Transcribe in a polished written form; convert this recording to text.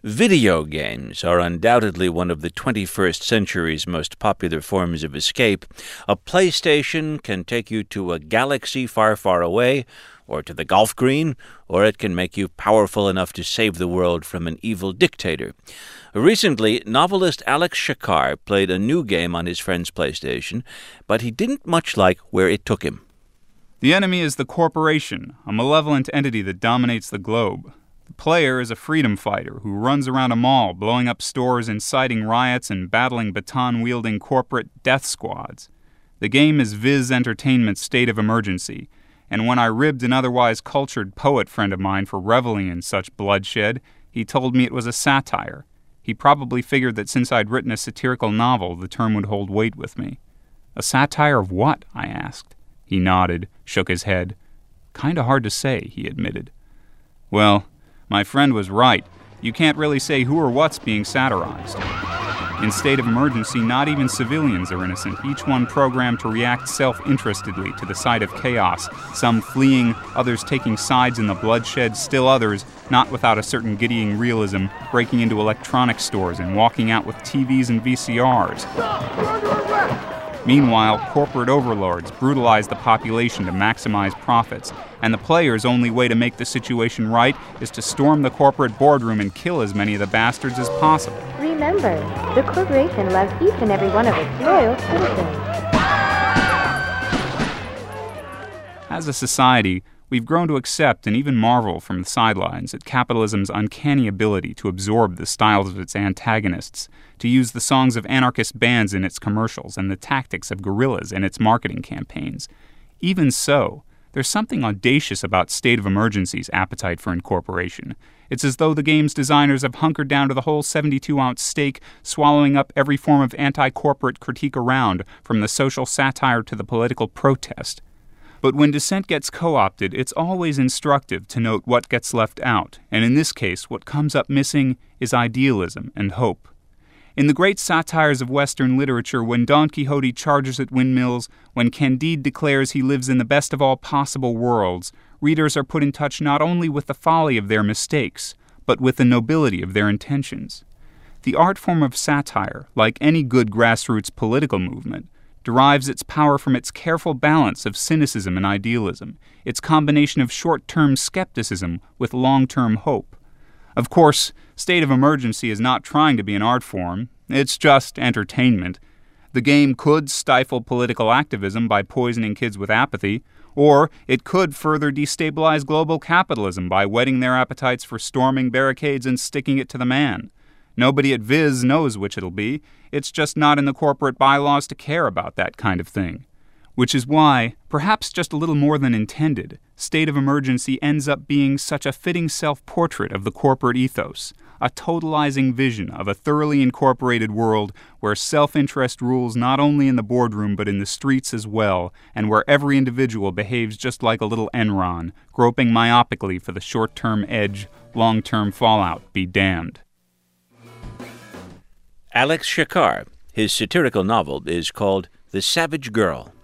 Video games are undoubtedly one of the 21st century's most popular forms of escape. A PlayStation can take you to a galaxy far, far away, or to the golf green, or it can make you powerful enough to save the world from an evil dictator. Recently, novelist Alex Shakar played a new game on his friend's PlayStation, but he didn't much like where it took him. The enemy is the corporation, a malevolent entity that dominates the globe. The player is a freedom fighter who runs around a mall, blowing up stores, inciting riots, and battling baton-wielding corporate death squads. The game is Viz Entertainment's State of Emergency, and when I ribbed an otherwise cultured poet friend of mine for reveling in such bloodshed, he told me it was a satire. He probably figured that since I'd written a satirical novel, the term would hold weight with me. A satire of what? I asked. He nodded, shook his head. Kinda hard to say, he admitted. Well, my friend was right. You can't really say who or what's being satirized. In State of Emergency, not even civilians are innocent, each one programmed to react self-interestedly to the sight of chaos, some fleeing, others taking sides in the bloodshed, still others, not without a certain giddying realism, breaking into electronics stores and walking out with TVs and VCRs. Meanwhile, corporate overlords brutalize the population to maximize profits, and the player's only way to make the situation right is to storm the corporate boardroom and kill as many of the bastards as possible. Remember, the corporation loves each and every one of its loyal citizens. As a society, we've grown to accept and even marvel from the sidelines at capitalism's uncanny ability to absorb the styles of its antagonists, to use the songs of anarchist bands in its commercials and the tactics of guerrillas in its marketing campaigns. Even so, there's something audacious about State of Emergency's appetite for incorporation. It's as though the game's designers have hunkered down to the whole 72-ounce steak, swallowing up every form of anti-corporate critique around, from the social satire to the political protest. But when dissent gets co-opted, it's always instructive to note what gets left out, and in this case, what comes up missing is idealism and hope. In the great satires of Western literature, when Don Quixote charges at windmills, when Candide declares he lives in the best of all possible worlds, readers are put in touch not only with the folly of their mistakes, but with the nobility of their intentions. The art form of satire, like any good grassroots political movement, derives its power from its careful balance of cynicism and idealism, its combination of short-term skepticism with long-term hope. Of course, State of Emergency is not trying to be an art form, it's just entertainment. The game could stifle political activism by poisoning kids with apathy, or it could further destabilize global capitalism by whetting their appetites for storming barricades and sticking it to the man. Nobody at Viz knows which it'll be. It's just not in the corporate bylaws to care about that kind of thing. Which is why, perhaps just a little more than intended, State of Emergency ends up being such a fitting self-portrait of the corporate ethos, a totalizing vision of a thoroughly incorporated world where self-interest rules not only in the boardroom but in the streets as well, and where every individual behaves just like a little Enron, groping myopically for the short-term edge, long-term fallout be damned. Alex Shakar. His satirical novel is called The Savage Girl.